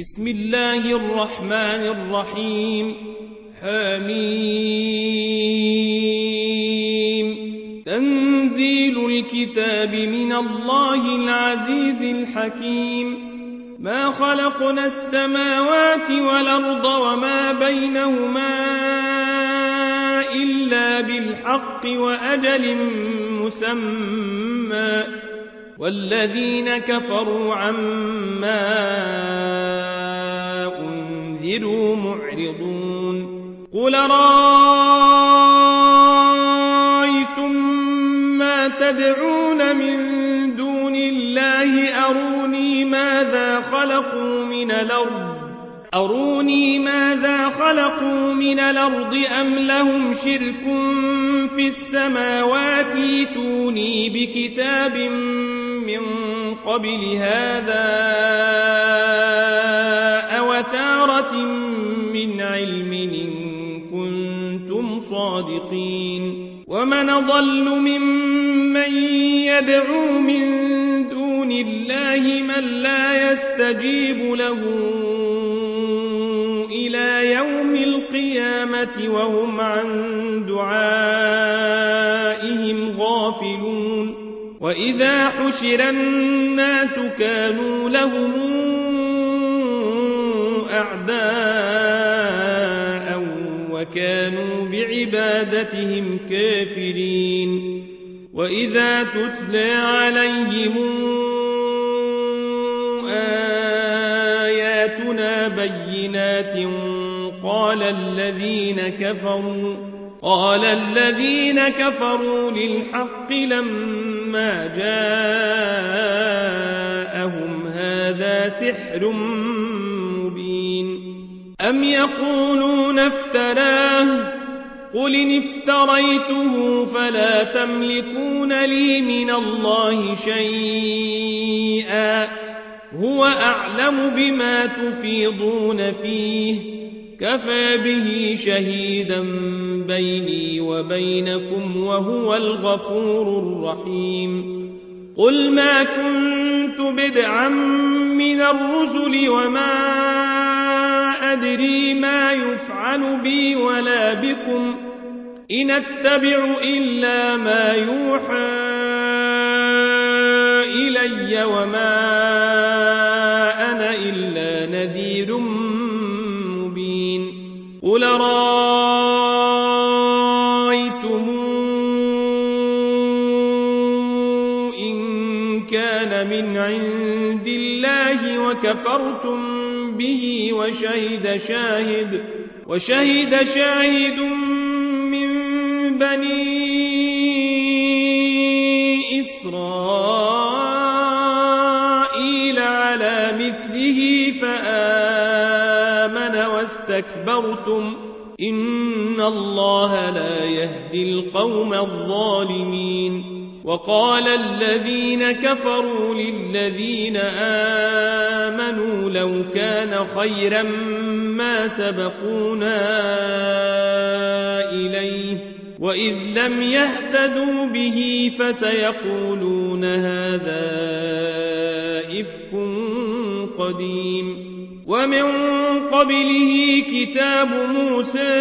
بسم الله الرحمن الرحيم حميم تنزيل الكتاب من الله العزيز الحكيم ما خلقنا السماوات والأرض وما بينهما إلا بالحق وأجل مسمى والذين كفروا عما أنذروا معرضون قل رأيتم ما تدعون من دون الله أروني ماذا خلقوا من الأرض أم لهم شرك في السماوات ائتوني بكتاب من قبل هذا أوثارة من علم إن كنتم صادقين ومن أضل ممن يدعو من دون الله من لا يستجيب له إلى يوم القيامة وهم عن دعائهم غافلون وإذا حشر الناس كانوا لهم أعداء وكانوا بعبادتهم كافرين وإذا تتلى عليهم آياتنا بينات قال الذين كفروا للحق لما جاءهم هذا سحر مبين أم يقولون افتراه قل إن افتريته فلا تملكون لي من الله شيئا هو أعلم بما تفيضون فيه كفى به شهيدا بيني وبينكم وهو الغفور الرحيم قل ما كنت بدعا من الرسل وما أدري ما يفعل بي ولا بكم إن أتبع إلا ما يوحى إلي وما أنا إلا نذير مبين قل رأيتم إن كان من عند الله وكفرتم به وشهد شاهد من بني إسرائيل على مثله فآمن واستكبرتم إن الله لا يهدي القوم الظالمين وقال الذين كفروا للذين آمنوا لو كان خيرا ما سبقونا إليه وإذ لم يهتدوا به فسيقولون هذا إفك قديم ومن قبله كتاب موسى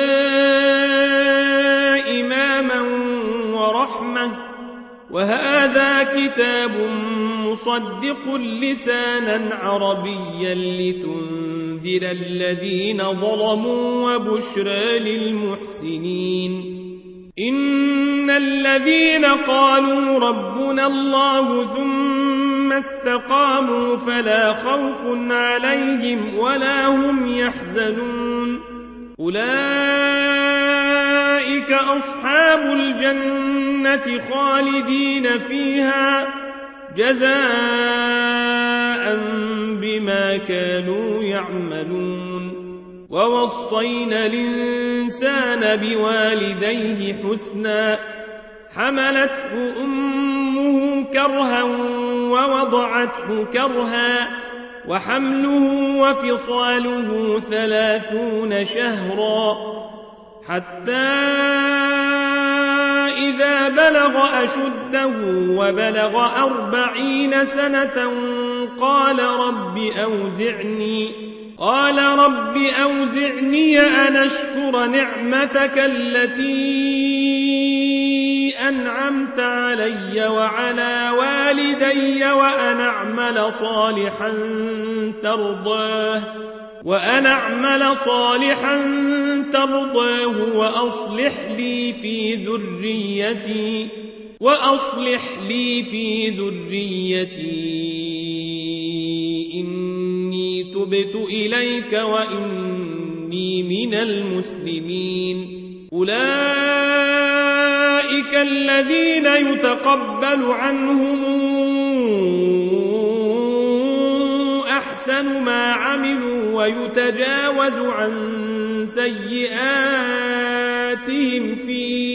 إماما ورحمة وهذا كتاب مصدق لسانا عربيا لتنذر الذين ظلموا وبشرى للمحسنين إن الذين قالوا ربنا الله ثم استقاموا فلا خوف عليهم ولا هم يحزنون أولئك أصحاب الجنة خالدين فيها جزاء بما كانوا يعملون ووصينا الإنسان بوالديه حسنا حملته أمه كرها ووضعته كرها وحمله وفصاله 30 شهرا حتى إذا بلغ أشده وبلغ 40 سنة قال رب أوزعني أن أشكر نعمتك التي أنعمت علي وعلى والدي وأن أعمل صالحا ترضاه وأصلح لي في ذريتي إني تبت إليك وإني من المسلمين أولئك الذين يتقبل عنهم أحسن ما عملوا ويتجاوز عن سيئاتهم في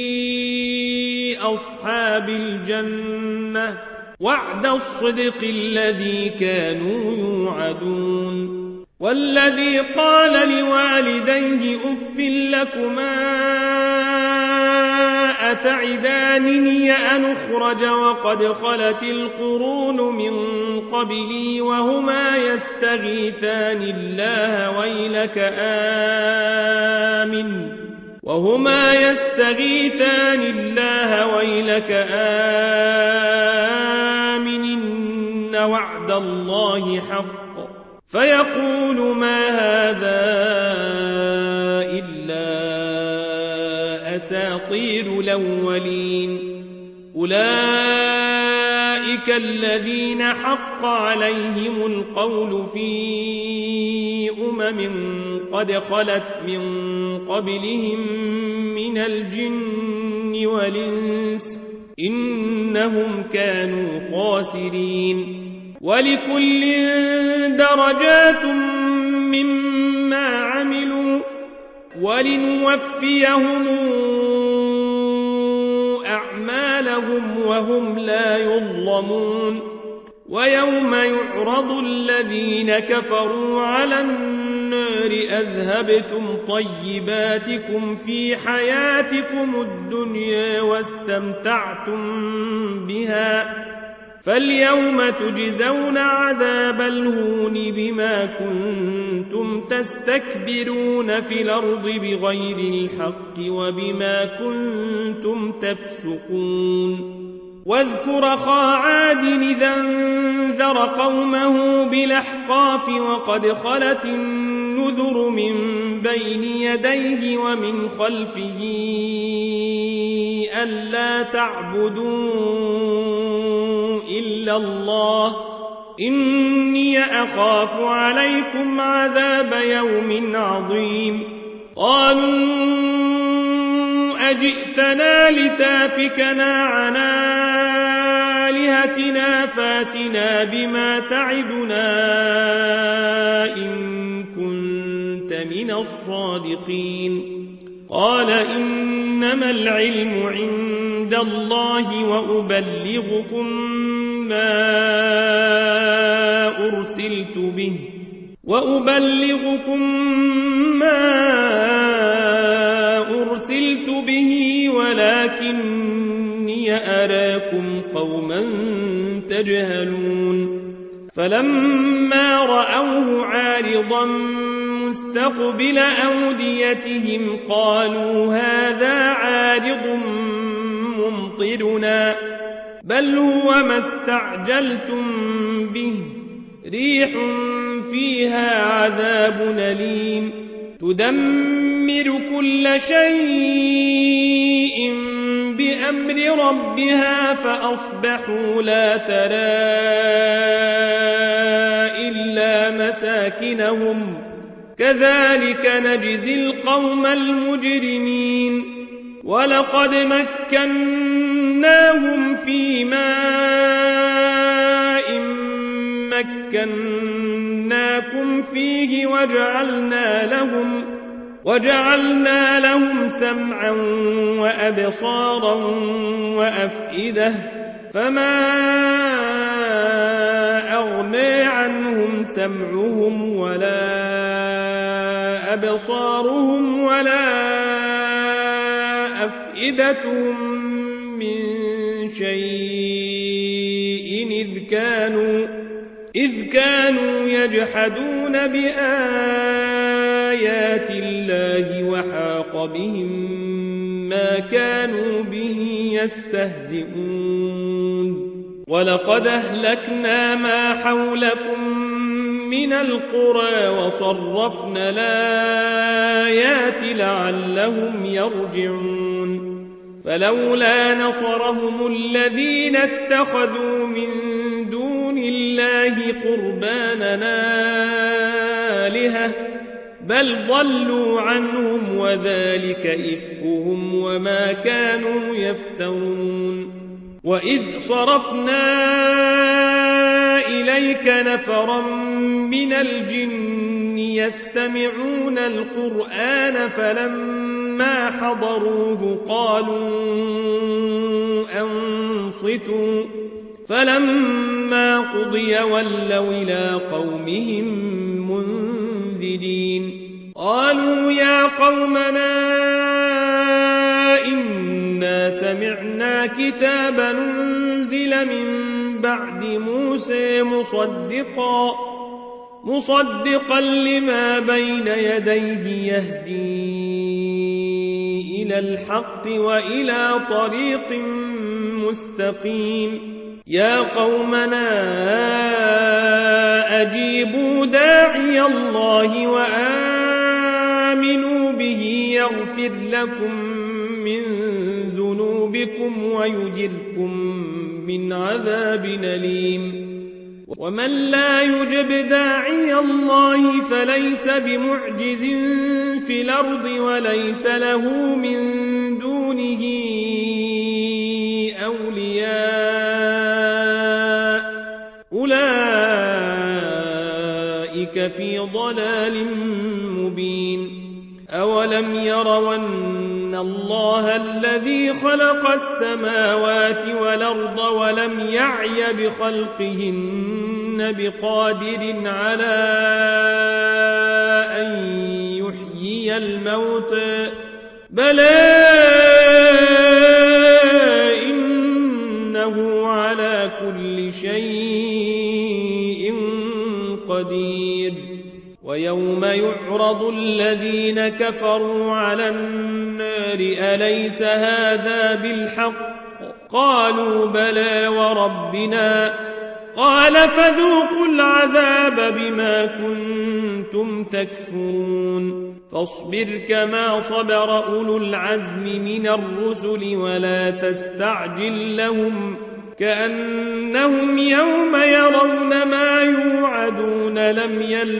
أصحاب الجنة وعد الصدق الذي كانوا يوعدون والذي قال لوالديه أف لكما أتعدانني أن أخرج وقد خلت القرون من قبلي وهما يستغيثان الله ويلك آمن إن وعد الله حق فيقول ما هذا إلا أساطير الأولين أولئك الذين حق عليهم القول في قد خلت من قبلهم من الجن والإنس إنهم كانوا خاسرين ولكل درجات مما عملوا ولنوفيهم أعمالهم وهم لا يظلمون ويوم يعرض الذين كفروا على النار أذهبتم طيباتكم في حياتكم الدنيا واستمتعتم بها فاليوم تجزون عذاب الهون بما كنتم تستكبرون في الأرض بغير الحق وبما كنتم تفسقون واذكر أخا عاد إذا انذر قومه بالأحقاف وقد خلت النذر من بين يديه ومن خلفه ألا تعبدوا إلا الله إني أخاف عليكم عذاب يوم عظيم قالوا أجئتنا لتافكنا عن آلهتنا فاتنا بما تعدنا إن كنت من الصادقين قال إنما العلم عند الله وأبلغكم ما أرسلت به ولكني أراكم قوما تجهلون فلما رأوه عارضا مستقبل أوديتهم قالوا هذا عارض ممطرنا بل هو ما استعجلتم به ريح فيها عذاب أليم تدمر كل شيء بأمر ربها فأصبحوا لا ترى إلا مساكنهم كذلك نجزي القوم المجرمين ولقد مكناهم في ماء مكناكم فيه وجعلنا لهم سمعا وأبصارا وأفئدة فما أغنى عنهم سمعهم ولا أبصارهم ولا أفئدتهم من شيء إذ كانوا يجحدون بآياتنا آيات الله وحاق بهم ما كانوا به يستهزئون ولقد أهلكنا ما حولكم من القرى وصرفنا الآيات لعلهم يرجعون فلولا نصرهم الذين اتخذوا من دون الله قرباننا آلهة بل ضلوا عنهم وذلك إفكهم وما كانوا يفترون وإذ صرفنا إليك نفرا من الجن يستمعون القرآن فلما حضروه قالوا أنصتوا فلما قضي ولوا إلى قومهم منذرين قالوا يا قومنا إنا سمعنا كتابا أنزل من بعد موسى مصدقا لما بين يديه يهدي إلى الحق وإلى طريق مستقيم يا قومنا أجيبوا داعي الله وآمنوا به يغفر لكم من ذنوبكم ويجركم من عذاب أليم ومن لا يجب داعي الله فليس بمعجز في الأرض وليس له من دونه أولياء أولئك في ضلال مبين أولم يروا أن الله الذي خلق السماوات والأرض ولم يعي بخلقهن بقادر على أن يحيي الموتى بلى إنه على كل شيء قدير ويوم يعرض الذين كفروا على النار أليس هذا بالحق قالوا بلى وربنا قال فذوقوا العذاب بما كنتم تكفرون فاصبر كما صبر أولو العزم من الرسل ولا تستعجل لهم كأنهم يوم يرون ما يوعدون لم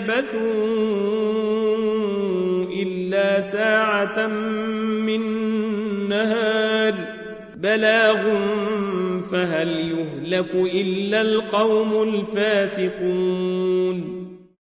يلبثوا إلا ساعة من نهار بلاغ فهل يهلك إلا القوم الفاسقون